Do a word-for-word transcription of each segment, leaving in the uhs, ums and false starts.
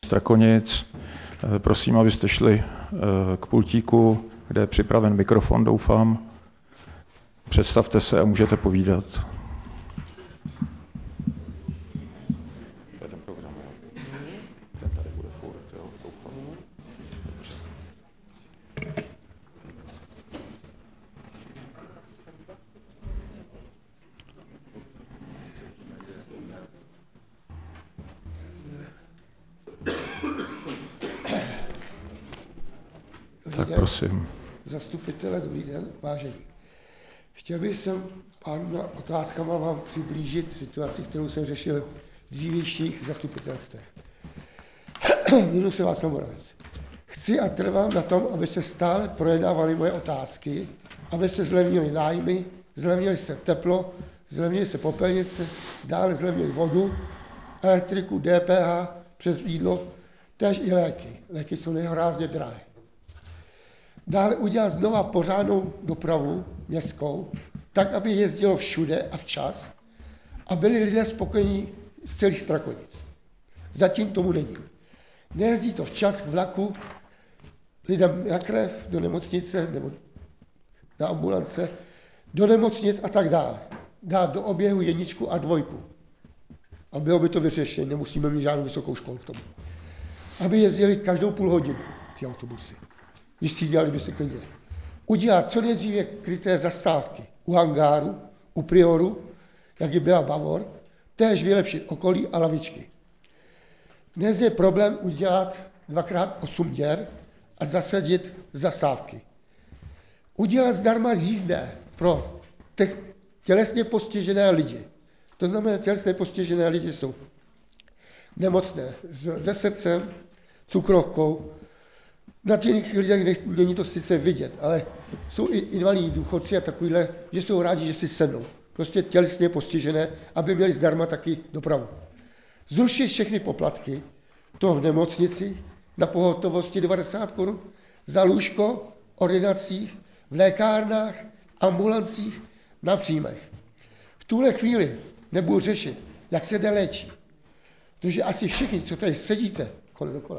Strakonic. Prosím, abyste šli k pultíku, kde je připraven mikrofon, doufám. Představte se a můžete povídat. Tak prosím. Zastupitele, dobrý den, vážení. Chtěl bych sem pár otázkama vám přiblížit situaci, kterou jsem řešil v dřívějších zastupitelstvech. Jmenuji se Václav Moravec. Chci a trvám na tom, aby se stále projednávaly moje otázky, aby se zlevnily nájmy, zlevnily se teplo, zlevnily se popelnice, dále zlevnily vodu, elektriku, D P H, přes jídlo, též i léky. Léky jsou nehorázně drahé. Dále udělat znova pořádnou dopravu městskou, tak, aby jezdilo všude a včas a byli lidé spokojení z celých Strakonic. Zatím tomu není. Nejezdí to včas k vlaku, lidem na krev, do nemocnice nebo na ambulance, do nemocnic a tak dále. Dát do oběhu jedničku a dvojku. A bylo by to vyřešení, nemusíme mít žádnou vysokou školu k tomu. Aby jezdili každou půl hodinu ty autobusy. Vystřídali by se klidně. Udělat co nejdříve kryté zastávky u hangáru, u Prioru, jak je byla Bavor, též vylepšit okolí a lavičky. Dnes je problém udělat dvakrát osm děr a zasadit zastávky. Udělat zdarma jízdné pro těch tělesně postižené lidi. To znamená, tělesně postižené lidi jsou nemocné se srdcem, cukrovkou. Na těch lidech není to sice vidět, ale jsou i invalidní důchodci a takovýhle, že jsou rádi, že si sednou. Prostě tělesně postižené, aby měli zdarma taky dopravu. Zrušit všechny poplatky, to v nemocnici, na pohotovosti devadesát korun, za lůžko, ordinacích, v lékárnách, ambulancích, na příjmech. V tuhle chvíli nebudu řešit, jak se jde léčí. Protože asi všichni, co tady sedíte, kolem dokola,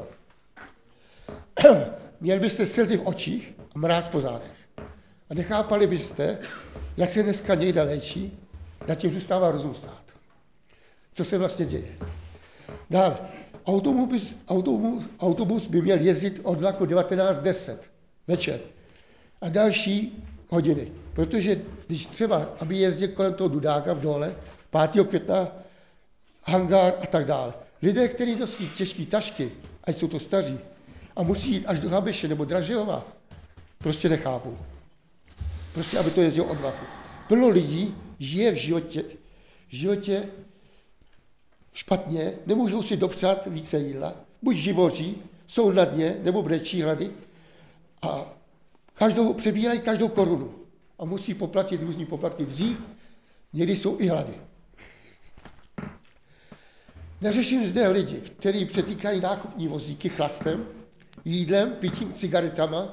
měli byste slzy v očích a mráz po zádech. A nechápali byste, jak se dneska někde léčí, na tím zůstává rozum stát. Co se vlastně děje. Dále, autobus, autobus, autobus by měl jezdit od vlaku devatenáct deset večer a další hodiny. Protože když třeba, aby jezdil kolem toho Dudáka v dole, pátého května, hangár a tak dále. Lidé, kteří nosí těžké tašky, ať jsou to staří, a musí jít až do Habeše nebo Dražilova, prostě nechápou. Prostě, aby to jezdilo od vlaku. Plno lidí žije v životě, v životě špatně, nemůžou si dopřát více jídla, buď živoří, jsou na dně, nebo brečí hlady a každou, přebírají každou korunu a musí poplatit různý poplatky dřív, někdy jsou i hlady. Neřeším zde lidi, kteří přetýkají nákupní vozíky chlastem, jídlem, pitím, cigaretama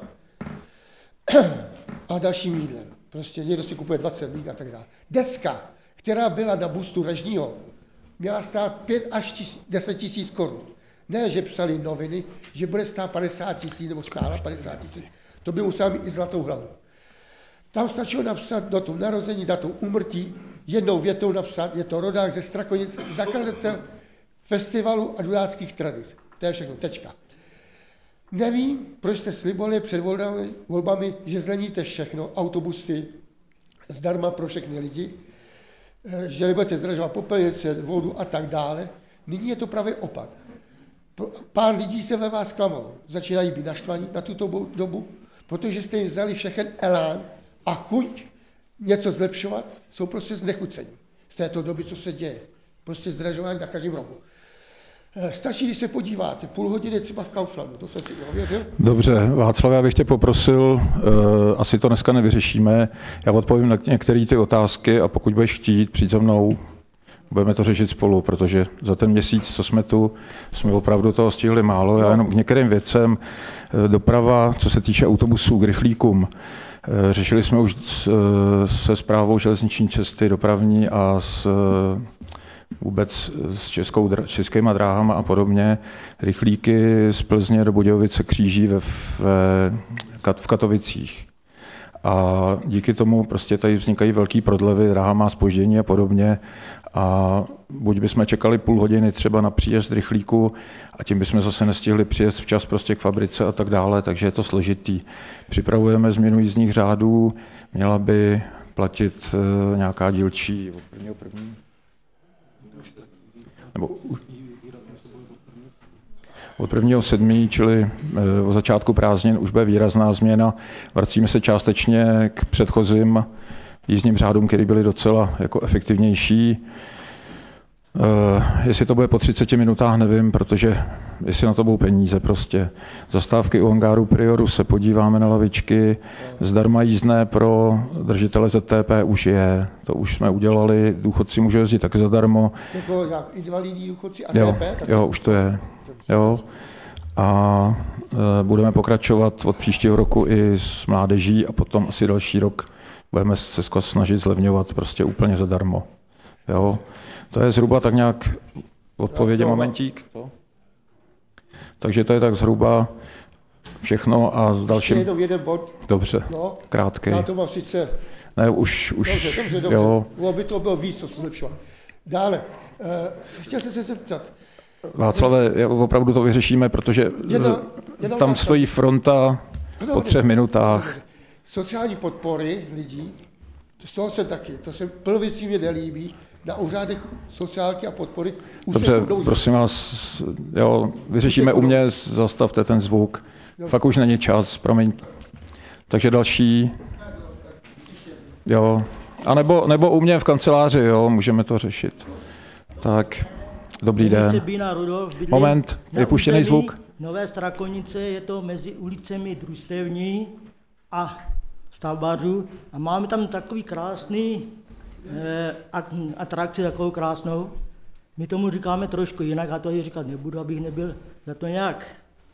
a dalším jídlem. Prostě někdo si kupuje dvacet lík a tak dále. Deska, která byla na bustu Režního, měla stát pět až deset tisíc korun. Ne, že psali noviny, že bude stát padesát tisíc nebo stála padesát tisíc. To by musel mít i zlatou hlavu. Tam stačilo napsat datum narození, datum úmrtí, jednou větou napsat, je to rodák ze Strakonic, zakladatel festivalu a dudáckých tradic. To je všechno, tečka. Nevím, proč jste slibovali před volbami, volbami, že zleníte všechno, autobusy zdarma pro všechny lidi, že nebudete zdražovat popelnice, vodu a tak dále. Nyní je to právě opak. Pár lidí se ve vás klamou, začínají být naštvaní na tuto dobu, protože jste jim vzali všechen elán a chuť něco zlepšovat, jsou prostě znechucení z této doby, co se děje. Prostě zdražování na každém rohu. Stačí, když se podíváte, půl hodiny třeba v Kauflandu, to jsem si ověřil. Dobře, Václav, já bych tě poprosil, uh, asi to dneska nevyřešíme, já odpovím na některé ty otázky a pokud budeš chtít přijít za mnou, budeme to řešit spolu, protože za ten měsíc, co jsme tu, jsme opravdu toho stihli málo. Já jenom k některým věcem, doprava, co se týče autobusů k rychlíkům, řešili jsme už se správou železniční cesty dopravní a s vůbec s českou, českýma dráhama a podobně. Rychlíky z Plzně do Budějovice kříží ve, ve, v Katovicích. A díky tomu prostě tady vznikají velký prodlevy, dráha má zpoždění a podobně. A buď bychom čekali půl hodiny třeba na příjezd rychlíku a tím bychom zase nestihli přijet včas prostě k fabrice a tak dále, takže je to složitý. Připravujeme změnu jízdních řádů, měla by platit uh, nějaká dílčí od prvního první? Nebo od prvního sedmý, čili uh, od začátku prázdnin už bude výrazná změna. Vracíme se částečně k předchozím jízdním řádům, které byly docela jako efektivnější. Uh, jestli to bude po třiceti minutách, nevím, protože jestli na to budou peníze prostě. Zastávky u hangáru Prioru se podíváme na lavičky. Zdarma jízdné pro držitele Z T P už je. To už jsme udělali. Důchodci můžou jezdit taky zadarmo. Jako invalidní důchodci a jo, D P? Jo, už to je. Jo. A uh, budeme pokračovat od příštího roku i s mládeží a potom asi další rok budeme se snažit zlevňovat prostě úplně zadarmo. Jo. To je zhruba tak nějak odpovědi, momentík. Takže to je tak zhruba všechno a s dalším... Ještě jenom jeden bod. Dobře, no, krátký. Já to mám sice... Ne, už... už dobře, dobře, dobře. Jo. Bylo by to bylo víc, co se zlepšilo. Dále, uh, chtěl jsem se zeptat. Václave, opravdu to vyřešíme, protože jenom, jenom tam stojí fronta no, po třech minutách. Sociální podpory lidí, z toho jsem taky, to se plnovicí mě nelíbí, na úřadech sociálky a podpory. Dobře, prosím vás, jo, vyřešíme u mě, zastavte ten zvuk. Dobře. Fakt už není čas, promiň. Takže další, jo, a nebo, nebo u mě v kanceláři, jo, můžeme to řešit. Tak, dobrý den. Moment, vypuštěný zvuk. Nové Strakonice, je to mezi ulicemi Družstevní a Stavbařů a máme tam takový krásný eh, atrakci, takovou krásnou. My tomu říkáme trošku jinak, a to ji říkat nebudu, abych nebyl za to nějak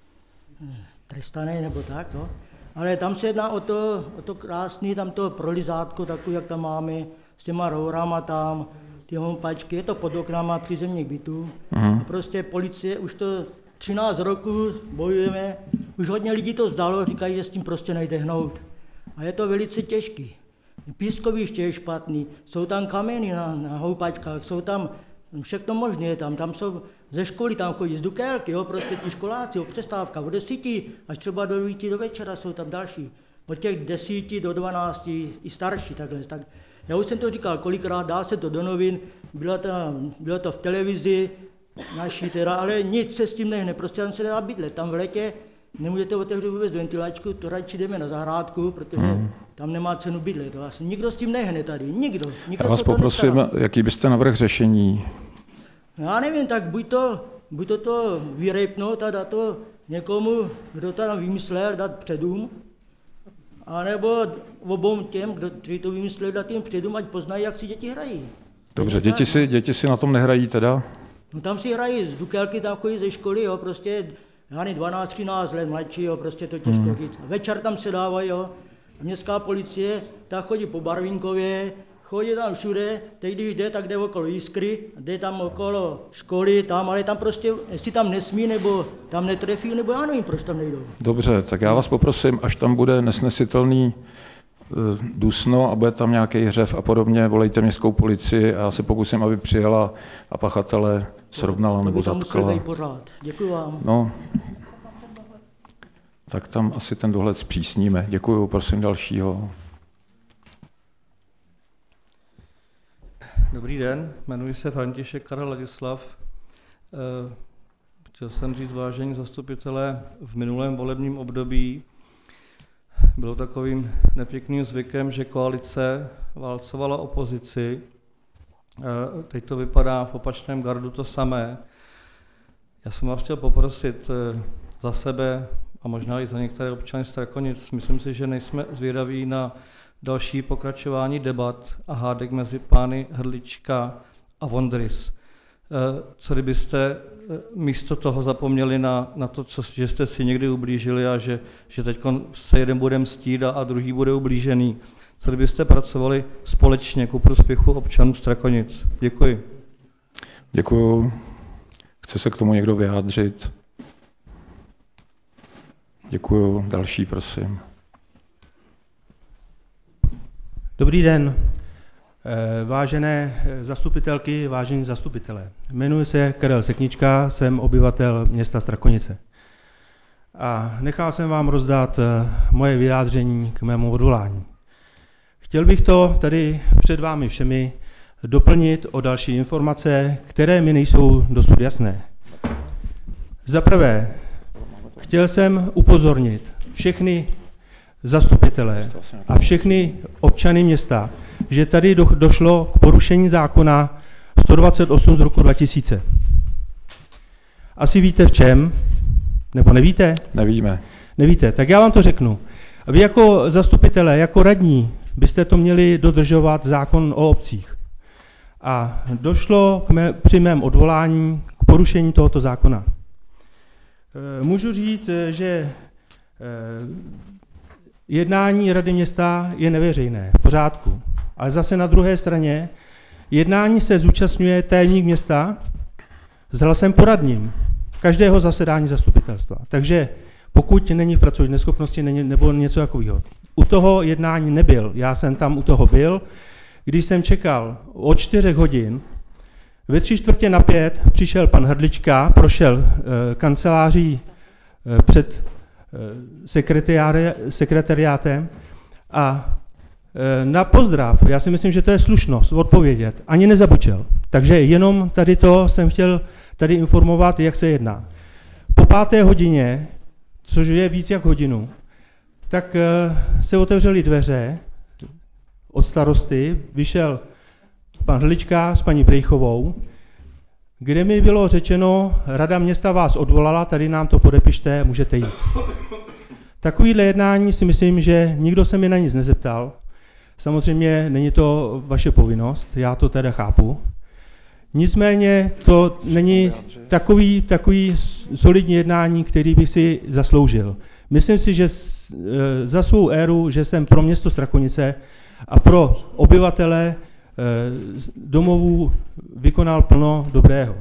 trestaný nebo tak. No. Ale tam se jedná o to, o to krásný, tam to prolizátko, takový, jak tam máme, s těma rourama tam, ty hompačky, je to pod oknama přízemních bytů. Mm. A prostě policie už to třináct roků bojujeme, už hodně lidí to zdalo, říkají, že s tím prostě nejde hnout. A je to velice těžký. Pískoviště je špatný, jsou tam kameny na, na houpačkách, jsou tam všechno možné, tam, tam jsou ze školy, tam chodí z Dukélky, jo, prostě ti školáci, o přestávka, od desíti až třeba do devíti do večera jsou tam další. Od těch desíti do dvanácti i starší, takhle. Tak já už jsem to říkal kolikrát, dá se to do novin, bylo to, bylo to v televizi naší teda, ale nic se s tím nehne, prostě tam se dá bydlet, tam v létě nemůžete otevřít vůbec ventilačku, to radši jdeme na zahrádku, protože hmm. tam nemá cenu bydlet. To asi nikdo s tím nehne tady, nikdo. nikdo Já vás poprosím, nestará. Jaký byste navrhl řešení? Já nevím, tak buď to, buď to, to vyrejpnout a dát to někomu, kdo to tam vymyslel, dát předům, anebo obou těm, kdo to vymyslel, dát jim předům, ať poznají, jak si děti hrají. Dobře, děti si, děti si na tom nehrají teda? No tam si hrají, z Dukélky tam chodí ze školy, jo, prostě já nevím, dvanáct třináct let mladší, jo, prostě to těžko hmm. říct. Večer tam se dávají, jo. Městská policie, ta chodí po Barvinkově, chodí tam všude, teď když jde, tak jde okolo Jiskry, jde tam okolo školy, tam, ale tam prostě, jestli tam nesmí, nebo tam netrefí, nebo já nevím, proč tam nejdou. Dobře, tak já vás poprosím, až tam bude nesnesitelný dusno a bude tam nějaký hřev a podobně, volejte městskou policii a já se pokusím, aby přijela a pachatele srovnala nebo zatkala. Děkuji vám. No, tak tam asi ten dohled zpřísníme. Děkuju, prosím dalšího. Dobrý den, jmenuji se František Karel Ladislav. Chtěl jsem říct, vážení zastupitelé, v minulém volebním období bylo takovým nepěkným zvykem, že koalice válcovala opozici. Teď to vypadá v opačném gardu to samé. Já jsem vás chtěl poprosit za sebe a možná i za některé občany Strakonic. Myslím si, že nejsme zvědaví na další pokračování debat a hádek mezi pány Hrdlička a Vondrys. Co kdybyste místo toho zapomněli na, na to, co, že jste si někdy ublížili a že, že teď se jeden bude mstít a, a druhý bude ublížený. Co kdybyste pracovali společně ku prospěchu občanů Strakonic? Děkuji. Děkuju. Chce se k tomu někdo vyjádřit? Děkuju. Další, prosím. Dobrý den. Vážené zastupitelky, vážení zastupitelé. Jmenuji se Karel Seknička, jsem obyvatel města Strakonice. A nechal jsem vám rozdat moje vyjádření k mému odvolání. Chtěl bych to tady před vámi všemi doplnit o další informace, které mi nejsou dosud jasné. Za prvé, chtěl jsem upozornit všechny zastupitelé a všechny občany města, že tady do, došlo k porušení zákona sto dvacet osm z roku dva tisíce. Asi víte v čem? Nebo nevíte? Nevíme. Nevíte, tak já vám to řeknu. Vy jako zastupitelé, jako radní, byste to měli dodržovat zákon o obcích. A došlo k mé, při mém odvolání k porušení tohoto zákona. E, můžu říct, že e, jednání rady města je neveřejné, v pořádku. Ale zase na druhé straně jednání se zúčastňuje tajemník města s hlasem poradním každého zasedání zastupitelstva. Takže pokud není v pracovní neschopnosti není, nebo něco takového. U toho jednání nebyl. Já jsem tam u toho byl. Když jsem čekal od čtyřech hodin, ve tři čtvrtě na pět přišel pan Hrdlička, prošel e, kanceláří e, před e, sekretariátem a e, na pozdrav, já si myslím, že to je slušnost odpovědět, ani nezabučel. Takže jenom tady to jsem chtěl tady informovat, jak se jedná. Po páté hodině, což je víc jak hodinu, tak e, se otevřely dveře od starosty, vyšel pan Hlička s paní Prejchovou, kde mi bylo řečeno, rada města vás odvolala, tady nám to podepište, můžete jít. Takovýhle jednání si myslím, že nikdo se mi na nic nezeptal. Samozřejmě není to vaše povinnost, já to teda chápu. Nicméně to není takový, takový solidní jednání, který bych si zasloužil. Myslím si, že za svou éru, že jsem pro město Strakonice a pro obyvatele domovů vykonal plno dobrého.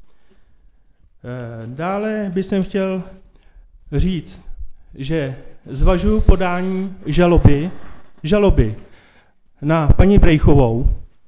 Dále bych chtěl říct, že zvažuji podání žaloby, žaloby na paní Brejchovou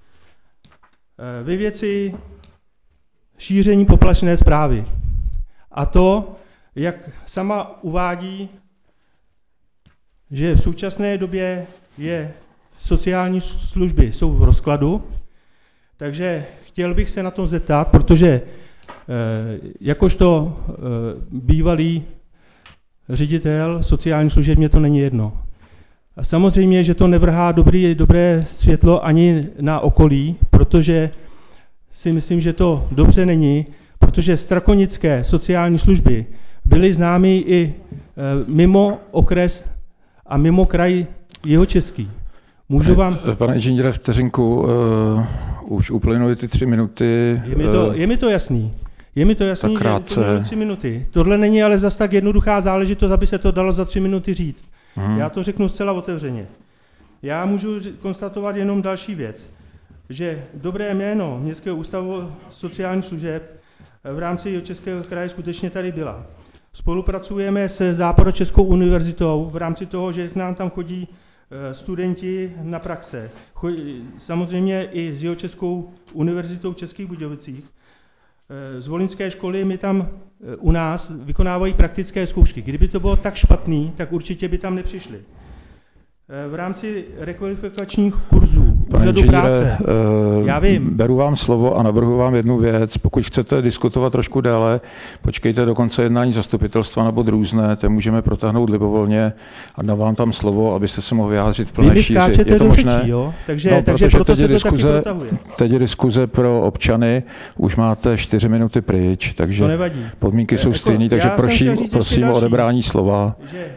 ve věci šíření poplašné zprávy. A to, jak sama uvádí, že v současné době je sociální služby jsou v rozkladu, takže chtěl bych se na to zeptat, protože e, jakožto e, bývalý ředitel sociální služeb mě to není jedno. A samozřejmě, že to nevrhá dobrý, dobré světlo ani na okolí, protože si myslím, že to dobře není, protože strakonické sociální služby byly známy i e, mimo okres a mimo kraj Jihočeský. Můžu vám... Pane inženýre, vteřinku, uh, už uplynuly ty tři minuty. Je mi to, je mi to jasný. Je mi to jasný, že uplynuly tři minuty. Tohle není ale zas tak jednoduchá záležitost, aby se to dalo za tři minuty říct. Hmm. Já to řeknu zcela otevřeně. Já můžu konstatovat jenom další věc, že dobré jméno Městského ústavu sociálních služeb v rámci Jihočeského kraje skutečně tady byla. Spolupracujeme se Západočeskou univerzitou v rámci toho, že k nám tam chodí studenti na praxe. Samozřejmě i s Jihočeskou univerzitou v Českých Budějovicích. Z volyňské školy my tam u nás vykonávají praktické zkoušky. Kdyby to bylo tak špatný, tak určitě by tam nepřišli. V rámci rekvalifikačních kurzů, úřadu práce, uh, já vím. Beru vám slovo a navrhuji vám jednu věc. Pokud chcete diskutovat trošku déle, počkejte do konce jednání zastupitelstva nebo různé, to můžeme protáhnout libovolně a dám vám tam slovo, abyste se mohli vyjádřit v plné šíři. Je to možné? Řečí, jo? Takže, no, takže proto se to diskuze, taky protahuje. Teď je diskuze pro občany, už máte čtyři minuty pryč, takže to nevadí. Podmínky jsou jako, stejné, takže prosím, prosím o odebrání slova. Že,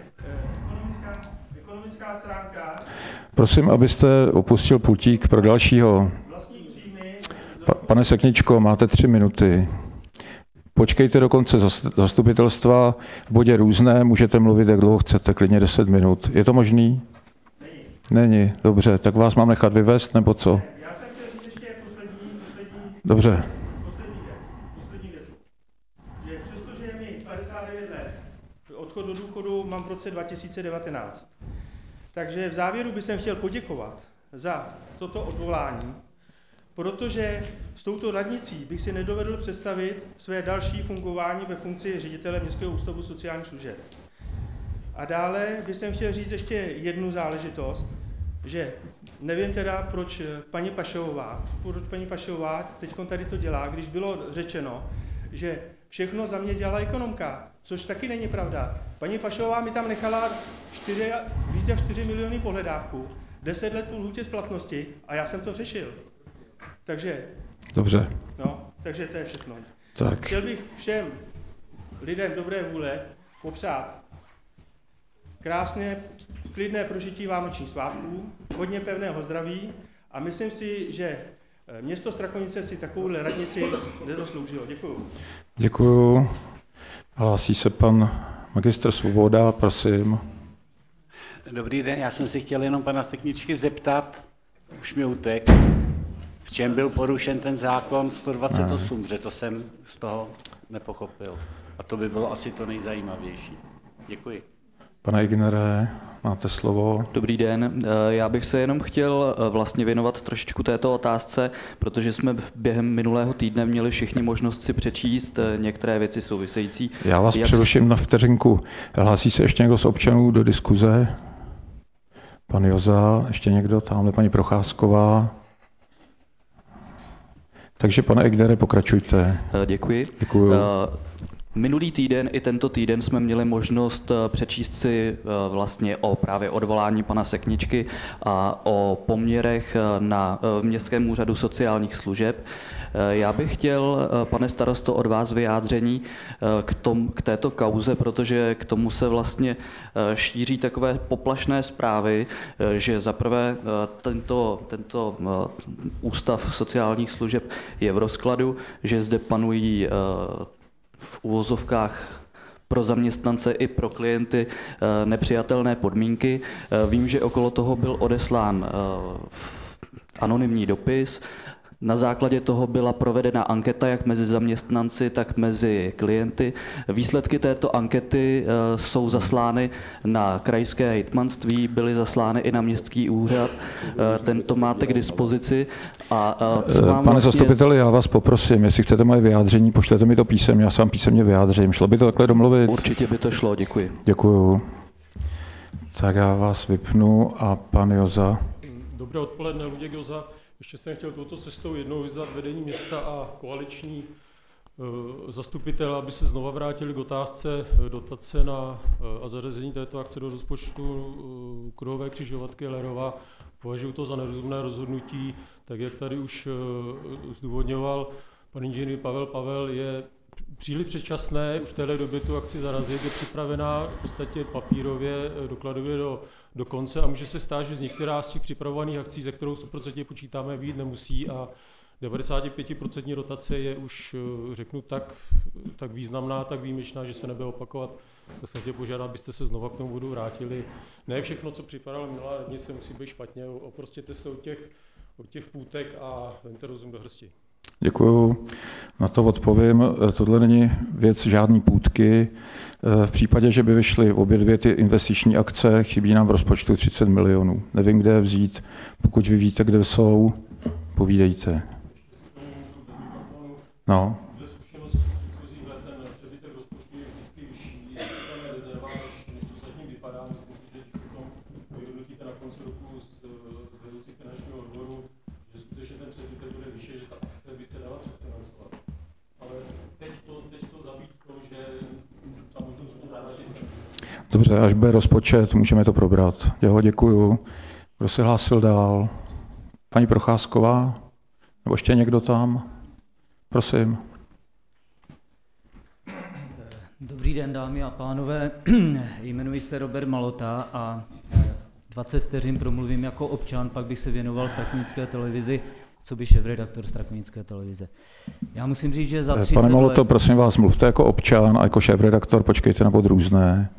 Prosím, abyste opustil pultík pro dalšího. Pa, pane Sekničko, máte tři minuty. Počkejte do konce zastupitelstva. V bodě různé můžete mluvit, jak dlouho chcete, klidně deset minut. Je to možný? Není. Není. Dobře, tak vás mám nechat vyvést, nebo co? Dobře. odchod do důchodu mám v roce dva tisíce devatenáct. Takže v závěru bych chtěl poděkovat za toto odvolání, protože s touto radnicí bych si nedovedl představit své další fungování ve funkci ředitele Městského ústavu sociálních služeb. A dále bych chtěl říct ještě jednu záležitost, že nevím teda, proč paní Pašová, proč paní Pašová teď tady to dělá, když bylo řečeno, že všechno za mě dělala ekonomka, což taky není pravda. Paní Pašová mi tam nechala čtyři, víc jak čtyři miliony pohledávku, deset let po lhůtě splatnosti a já jsem to řešil. Takže, Dobře. no, takže to je všechno. Tak. Chtěl bych všem lidem dobré vůle popřát krásné, klidné prožití vánočních svátků, hodně pevného zdraví a myslím si, že město Strakonice si takovouhle radnici nezasloužilo. Děkuju. Děkuju. Hlásí se pan magistr Svoboda, prosím. Dobrý den, já jsem si chtěl jenom pana Sekničky zeptat, už mi utek, v čem byl porušen ten zákon sto dvacet osm, že to jsem z toho nepochopil. A to by bylo asi to nejzajímavější. Děkuji. Pane Ignere, máte slovo. Dobrý den, já bych se jenom chtěl vlastně věnovat trošičku této otázce, protože jsme během minulého týdne měli všichni možnost si přečíst některé věci související. Já vás Jak... přeruším na vteřinku. Hlásí se ještě někdo z občanů do diskuze? Pan Joza, ještě někdo? Tamhle paní Procházková. Takže pane Ignere, pokračujte. Děkuji. Děkuju. Minulý týden i tento týden jsme měli možnost přečíst si vlastně o právě odvolání pana Sekničky a o poměrech na Městském úřadu sociálních služeb. Já bych chtěl, pane starosto, od vás vyjádření k, tom, k této kauze, protože k tomu se vlastně šíří takové poplašné zprávy, že zaprvé tento, tento ústav sociálních služeb je v rozkladu, že zde panují v uvozovkách pro zaměstnance i pro klienty nepřijatelné podmínky. Vím, že okolo toho byl odeslán anonymní dopis. Na základě toho byla provedena anketa jak mezi zaměstnanci, tak mezi klienty. Výsledky této ankety jsou zaslány na krajské hejtmanství, byly zaslány i na městský úřad. Tento máte k dispozici. A co vám Pane vlastně... zastupiteli, já vás poprosím, jestli chcete moje vyjádření, pošlete mi to písemně, já sám písemně vyjádřím. Šlo by to takhle domluvit? Určitě by to šlo, děkuji. Děkuju. Tak já vás vypnu a pan Joza. Dobré odpoledne, Luděk Joza. Ještě jsem chtěl touto cestou jednou vyzvat vedení města a koaliční e, zastupitel, aby se znova vrátili k otázce dotace na, e, a zařazení této akce do rozpočtu e, kruhové křižovatky Lerova. Považuji to za nerozumné rozhodnutí, tak jak tady už e, zdůvodňoval pan inženýr Pavel Pavel, je příliš předčasné už v téhle době tu akci zarazit, je připravená v podstatě papírově, dokladově do, do konce a může se stát, že z některá z těch připravovaných akcí, ze kterou sto procent počítáme, být nemusí a devadesát pět procent dotace je už, řeknu, tak, tak významná, tak výjimečná, že se nebude opakovat. Tak jsem chtěl požádat, abyste se znova k tomu bodu vrátili. Ne všechno, co připravila minulá radnice, musí být špatně, oprostěte se od těch, od těch půtek a vemte rozum do hrsti. Děkuju. Na to odpovím. Tohle není věc žádný půtky. V případě, že by vyšly obě dvě ty investiční akce, chybí nám v rozpočtu třicet milionů. Nevím, kde je vzít. Pokud vy víte, kde jsou, povídejte. No. Dobře, až bude rozpočet, můžeme to probrat. Jo, děkuju. Kdo se hlásil dál? Paní Procházková? Nebo ještě někdo tam? Prosím. Dobrý den, dámy a pánové. Jmenuji se Robert Malota a dvacet vteřin promluvím jako občan, pak bych se věnoval Strakonické televizi, co by šéfredaktor Strakonické televize. Já musím říct, že za třicet Pane Maloto, let... prosím vás, mluvte jako občan a jako šéfredaktor, počkejte na bod různé.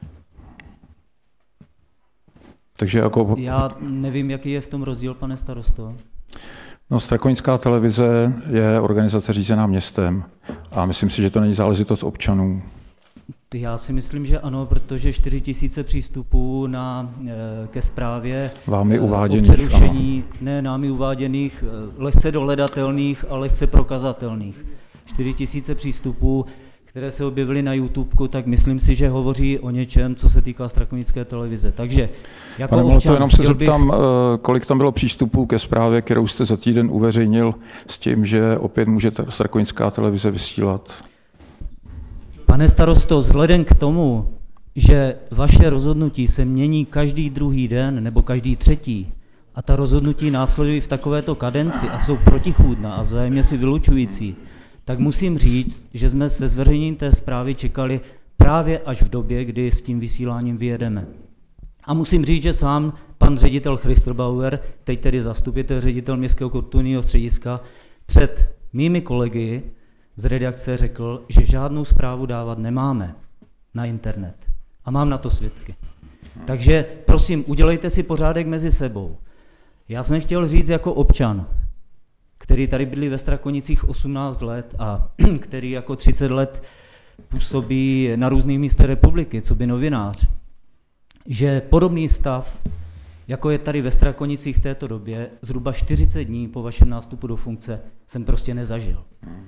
Takže jako... Já nevím, jaký je v tom rozdíl, pane starosto. No, Strakonická televize je organizace řízená městem a myslím si, že to není záležitost občanů. Já si myslím, že ano, protože čtyři tisíce přístupů na, ke zprávě vámi uváděných, o přerušení, ne námi uváděných, lehce dohledatelných a lehce prokazatelných. čtyři tisíce přístupů, které se objevily na YouTubeku, tak myslím si, že hovoří o něčem, co se týká strakonické televize. Takže jako Pane občan, to jenom se bych... zeptám, kolik tam bylo přístupů ke zprávě, kterou jste za týden uveřejnil s tím, že opět může strakonická televize vysílat? Pane starosto, vzhledem k tomu, že vaše rozhodnutí se mění každý druhý den nebo každý třetí a ta rozhodnutí následují v takovéto kadenci a jsou protichůdná a vzájemně si vylučující, tak musím říct, že jsme se zveřejněním té zprávy čekali právě až v době, kdy s tím vysíláním vyjedeme. A musím říct, že sám pan ředitel Christelbauer, teď tedy zastupitel ředitel Městského kulturního střediska, před mými kolegy z redakce řekl, že žádnou zprávu dávat nemáme na internet. A mám na to svědky. Takže prosím, udělejte si pořádek mezi sebou. Já jsem chtěl říct jako občan, který tady bydlí ve Strakonicích osmnáct let a který jako třicet let působí na různých místech republiky, co by novinář, že podobný stav, jako je tady ve Strakonicích v této době, zhruba čtyřicet dní po vašem nástupu do funkce, jsem prostě nezažil.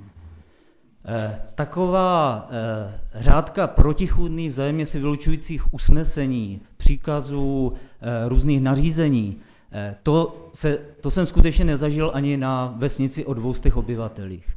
Eh, taková eh, řádka protichůdných, vzájemně si vylučujících usnesení, příkazů, eh, různých nařízení, eh, to, se, to jsem skutečně nezažil ani na vesnici o dvoustech obyvatelích.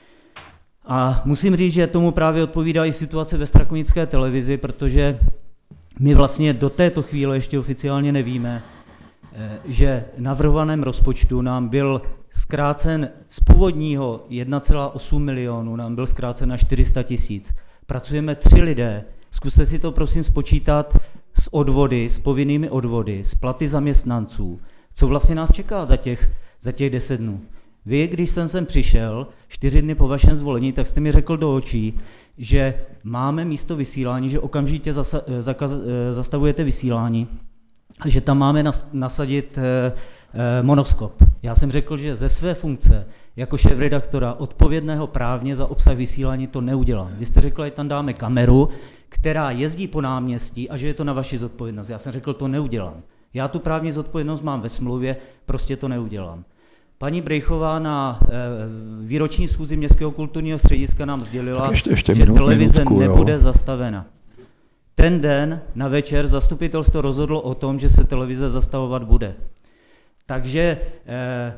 A musím říct, že tomu právě odpovídá i situace ve strakonické televizi, protože my vlastně do této chvíle ještě oficiálně nevíme, eh, že v navrhovaném rozpočtu nám byl zkrácen z původního jedna celá osm milionu, nám byl zkrácen na čtyři sta tisíc. Pracujeme tři lidé, zkuste si to prosím spočítat s odvody, s povinnými odvody, s platy zaměstnanců, co vlastně nás čeká za těch, za těch deset dnů. Vy, když jsem sem přišel, čtyři dny po vašem zvolení, tak jste mi řekl do očí, že máme místo vysílání, že okamžitě zasa, zakaz, zastavujete vysílání a že tam máme nas, nasadit eh, eh, monoskop. Já jsem řekl, že ze své funkce jako šéfredaktora odpovědného právně za obsah vysílání to neudělám. Vy jste řekl, že tam dáme kameru, která jezdí po náměstí a že je to na vaši zodpovědnost. Já jsem řekl, to neudělám. Já tu právní zodpovědnost mám ve smlouvě, prostě to neudělám. Paní Brejchová na e, výroční schůzi Městského kulturního střediska nám sdělila, ještě, ještě že minut, televize minutku, nebude jo. zastavena. Ten den na večer zastupitelstvo rozhodlo o tom, že se televize zastavovat bude. Takže e, e,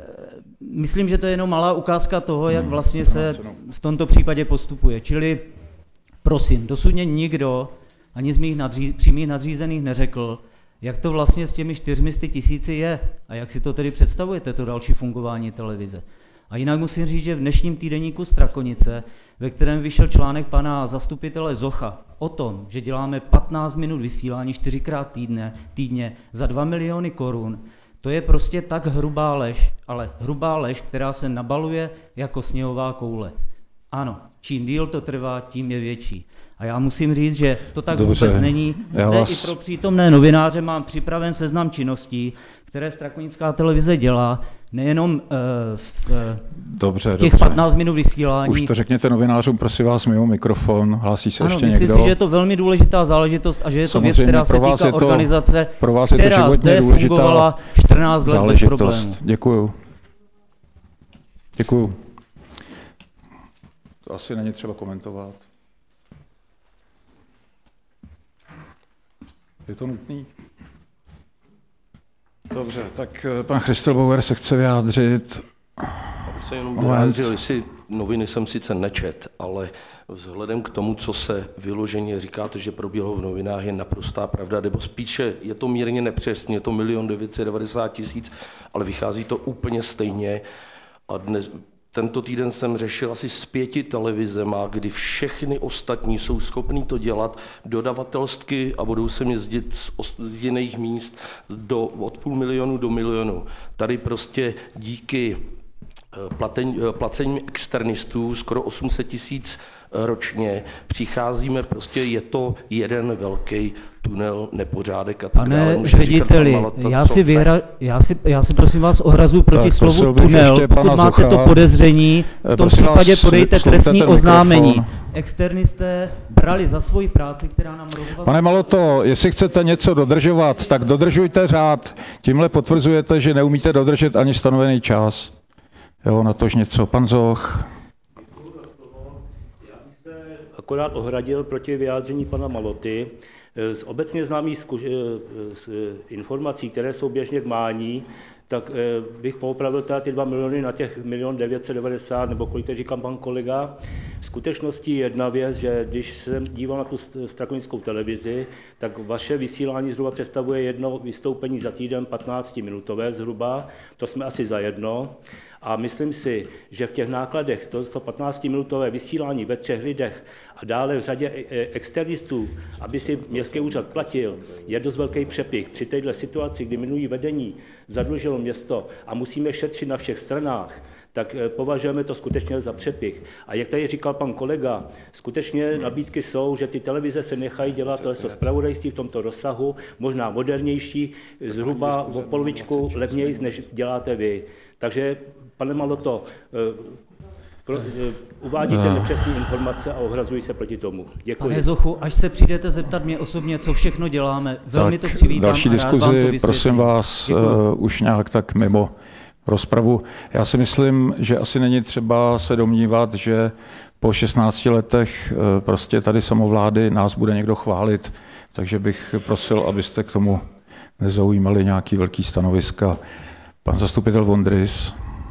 myslím, že to je jenom malá ukázka toho, jak vlastně se v tomto případě postupuje. Čili prosím, dosud mě nikdo ani z mých nadří, přímých nadřízených neřekl, jak to vlastně s těmi čtyřmi tisíci je a jak si to tedy představujete, to další fungování televize. A jinak musím říct, že v dnešním týdeníku Strakonice, ve kterém vyšel článek pana zastupitele Zocha o tom, že děláme patnáct minut vysílání čtyřikrát týdne, týdně za dva miliony korun, to je prostě tak hrubá lež, ale hrubá lež, která se nabaluje jako sněhová koule. Ano, čím díl to trvá, tím je větší. A já musím říct, že to tak Dobře. vůbec není. Zde vás... i pro přítomné novináře mám připraven seznam činností, které Strakonická televize dělá, nejenom uh, v dobře, těch dobře. patnáct minut vysílání. Už to řekněte novinářům, prosím vás, mimo mikrofon, hlásí se ano, ještě myslím někdo. Myslím si, že je to velmi důležitá záležitost a že je to Samozřejmě, věc, která se týká to, organizace, pro vás je to která zde fungovala čtrnáct let bez problémů. Děkuju. Děkuju. To asi není třeba komentovat. Je to nutný? Dobře, tak pan Christelbauer se chce vyjádřit. Abych se jenom vyjádřil, jestli noviny jsem sice nečet, ale vzhledem k tomu, co se vyloženě říkáte, že proběhlo v novinách, je naprostá pravda, nebo spíše je to mírně nepřesně, je to milion devět set devadesát tisíc, ale vychází to úplně stejně. A dnes, tento týden jsem řešil asi s pěti televizema, kdy všechny ostatní jsou schopní to dělat dodavatelství a budou sem jezdit z jiných míst do, od půl milionu do milionu. Tady prostě díky placení externistů skoro osm set tisíc ročně. Přicházíme, prostě je to jeden velký tunel, nepořádek a tak dále. Pane řediteli, já si, vyhra, já, si, já si prosím vás ohrazuji proti tak, slovu tunel, pokud máte Zocha, to podezření, v tom případě podejte trestní oznámení. Mikrofon. Externisté brali za svoji práci, která nám rozhodla... Pane Maloto, jestli chcete něco dodržovat, tak dodržujte řád. Tímhle potvrzujete, že neumíte dodržet ani stanovený čas. Jo, na tož něco. Pan Zoch. Já bych se akorát ohradil proti vyjádření pana Maloty. Z obecně známých zkuš- z informací, které jsou běžně k mání, tak bych poopravil teda ty dva miliony na těch milion devět set devadesát, nebo kolik to říkám pan kolega. V skutečnosti jedna věc, že když jsem díval na tu strakonickou televizi, tak vaše vysílání zhruba představuje jedno vystoupení za týden patnáctiminutové zhruba, to jsme asi za jedno. A myslím si, že v těch nákladech to, to patnáctiminutové vysílání ve třech lidech a dále v řadě externistů, aby si městský úřad platil, je dost velký přepich. Při této situaci, kdy minulý vedení zadlužilo město a musíme šetřit na všech stranách, tak považujeme to skutečně za přepich. A jak tady říkal pan kolega, skutečně nabídky jsou, že ty televize se nechají dělat to zpravodajství v tomto rozsahu, možná modernější, zhruba o polovičku levněji, než děláte vy. Takže, pane Maloto, pro, uvádíte nepřesné informace a ohrazují se proti tomu. Děkuji. Pane Zochu, až se přijdete zeptat mě osobně, co všechno děláme, velmi tak, to přivítám další a rád diskuzi, vám to vysvětlím. prosím vás, uh, už nějak tak mimo rozpravu. Já si myslím, že asi není třeba se domnívat, že po šestnácti letech uh, prostě tady samovlády nás bude někdo chválit, takže bych prosil, abyste k tomu nezaujímali nějaký velký stanoviska. Pan zastupitel Vondrys.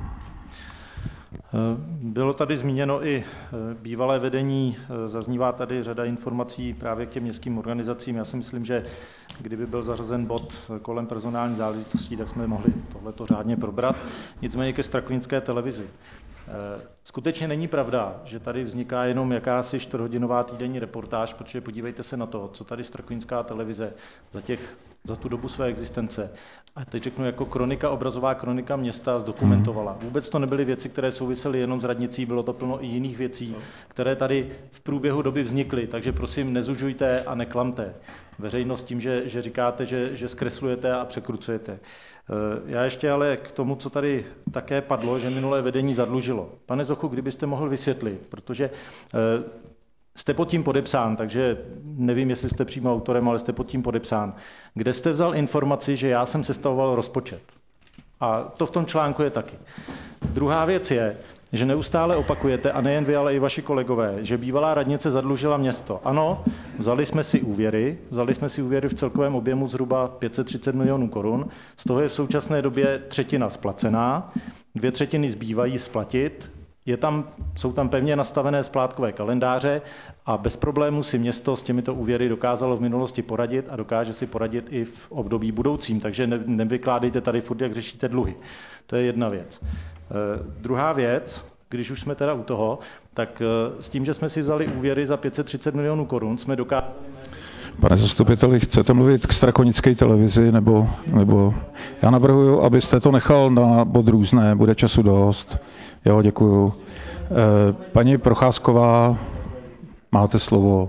Bylo tady zmíněno i bývalé vedení, zaznívá tady řada informací právě k těm městským organizacím. Já si myslím, že kdyby byl zařazen bod kolem personální záležitostí, tak jsme mohli tohleto řádně probrat. Nicméně ke strakovinské televizi. Skutečně není pravda, že tady vzniká jenom jakási čtvrthodinová týdenní reportáž, protože podívejte se na to, co tady strakovinská televize za, těch, za tu dobu své existence, a teď řeknu jako kronika, obrazová kronika města zdokumentovala. Vůbec to nebyly věci, které souvisely jenom s radnicí, bylo to plno i jiných věcí, které tady v průběhu doby vznikly, takže prosím nezužujte a neklamte veřejnost tím, že, že říkáte, že, že zkreslujete a překrucujete. Já ještě ale k tomu, co tady také padlo, že minulé vedení zadlužilo. Pane Zochu, kdybyste mohl vysvětlit, protože jste pod tím podepsán, takže nevím, jestli jste přímo autorem, ale jste pod tím podepsán. Kde jste vzal informaci, že já jsem sestavoval rozpočet? A to v tom článku je taky. Druhá věc je, že neustále opakujete, a nejen vy, ale i vaši kolegové, že bývalá radnice zadlužila město. Ano, vzali jsme si úvěry, vzali jsme si úvěry v celkovém objemu zhruba pět set třicet milionů korun, z toho je v současné době třetina splacená, dvě třetiny zbývají splatit, je tam, jsou tam pevně nastavené splátkové kalendáře a bez problémů si město s těmito úvěry dokázalo v minulosti poradit a dokáže si poradit i v období budoucím, takže ne, nevykládejte tady furt, jak řešíte dluhy. To je jedna věc. E, druhá věc, když už jsme teda u toho, tak e, s tím, že jsme si vzali úvěry za pět set třicet milionů korun, jsme dokázali... Pane zastupiteli, chcete mluvit k strakonické televizi, nebo, nebo... Já navrhuju, abyste to nechal na bod různé, bude času dost. Jo, děkuju. E, paní Procházková, máte slovo.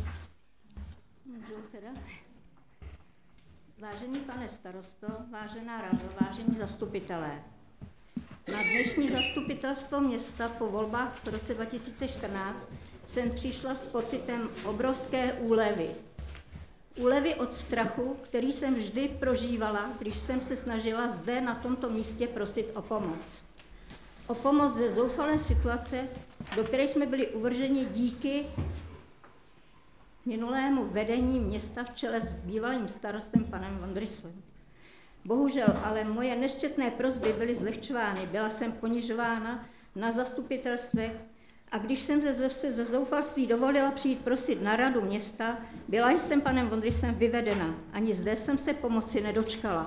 Vážený pane starosto, vážená rado, vážení zastupitelé. Na dnešní zastupitelstvo města po volbách v roce dva tisíce čtrnáct jsem přišla s pocitem obrovské úlevy. Úlevy od strachu, který jsem vždy prožívala, když jsem se snažila zde na tomto místě prosit o pomoc. O pomoc ze zoufalé situace, do které jsme byli uvrženi díky minulému vedení města v čele s bývalým starostem panem Vondrysem. Bohužel ale moje nesčetné prosby byly zlehčovány, byla jsem ponižována na zastupitelstvech a když jsem ze, ze, ze zoufalství dovolila přijít prosit na radu města, byla jsem panem Vondrysem vyvedena. Ani zde jsem se pomoci nedočkala.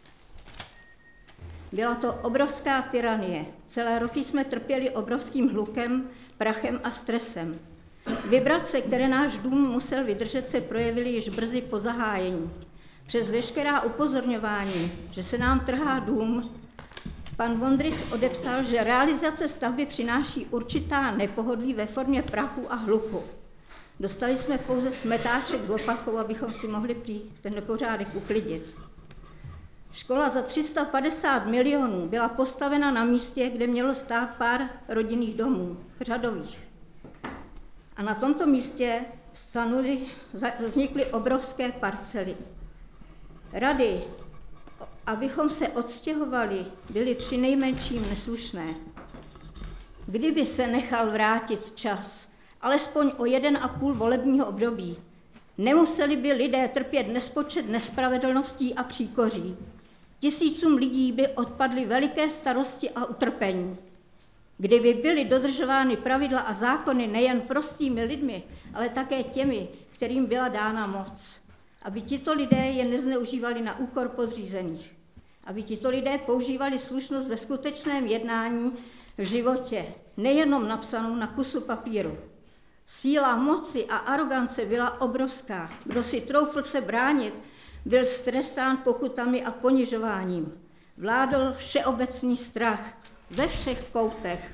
Byla to obrovská tyranie. Celé roky jsme trpěli obrovským hlukem, prachem a stresem. Vibrace, které náš dům musel vydržet, se projevily již brzy po zahájení. Přes veškerá upozorňování, že se nám trhá dům, pan Vondris odepsal, že realizace stavby přináší určitá nepohodlí ve formě prachu a hluku. Dostali jsme pouze smetáček s lopatkou, abychom si mohli přijít ten nepořádek uklidit. Škola za tři sta padesát milionů byla postavena na místě, kde mělo stát pár rodinných domů, řadových. A na tomto místě stanuli, vznikly obrovské parcely. Rady, abychom se odstěhovali, byly přinejmenším neslušné. Kdyby se nechal vrátit čas, alespoň o jeden a půl volebního období, nemuseli by lidé trpět nespočet nespravedlností a příkoří. Tisícům lidí by odpadly veliké starosti a utrpení. Kdyby byly dodržovány pravidla a zákony nejen prostými lidmi, ale také těmi, kterým byla dána moc. Aby tito lidé je nezneužívali na úkor podřízených. Aby tito lidé používali slušnost ve skutečném jednání v životě, nejenom napsanou na kusu papíru. Síla moci a arogance byla obrovská. Kdo si troufl se bránit, byl strestán pokutami a ponižováním. Vládl všeobecný strach ve všech koutech.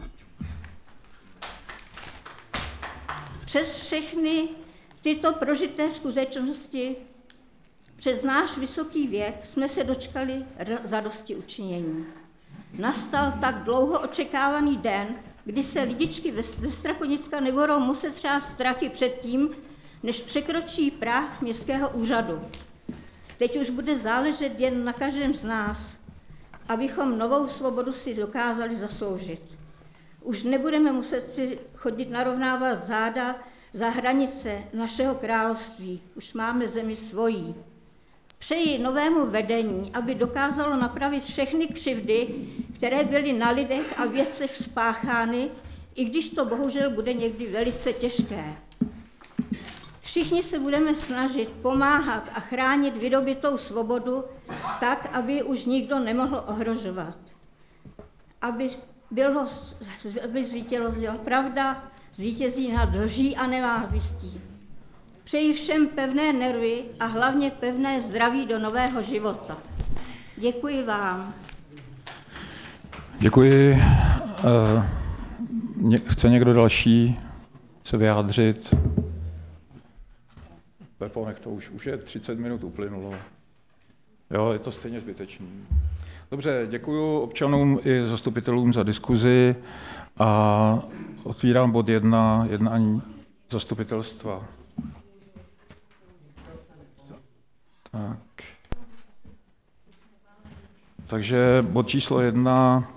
Přes všechny tyto prožité skutečnosti, přes náš vysoký věk, jsme se dočkali zadosti učinění. Nastal tak dlouho očekávaný den, kdy se lidičky ze Strakonicka nebudou muset třást strachy před tím, než překročí práh městského úřadu. Teď už bude záležet jen na každém z nás, abychom novou svobodu si dokázali zasloužit. Už nebudeme muset si chodit narovnávat záda za hranice našeho království. Už máme zemi svojí. Přeji novému vedení, aby dokázalo napravit všechny křivdy, které byly na lidech a věcech spáchány, i když to bohužel bude někdy velice těžké. Všichni se budeme snažit pomáhat a chránit vydobytou svobodu tak, aby už nikdo nemohl ohrožovat. Aby, bylo, aby zvítězila pravda, zvítězí nad lží a nenávistí. Přeji všem pevné nervy a hlavně pevné zdraví do nového života. Děkuji vám. Děkuji. Chce někdo další se vyjádřit? Pepo, nech to už, už je třicet minut uplynulo. Jo, je to stejně zbytečný. Dobře, děkuji občanům i zastupitelům za diskuzi a otvírám bod jedna, jednání zastupitelstva. Tak. Takže bod číslo jedna,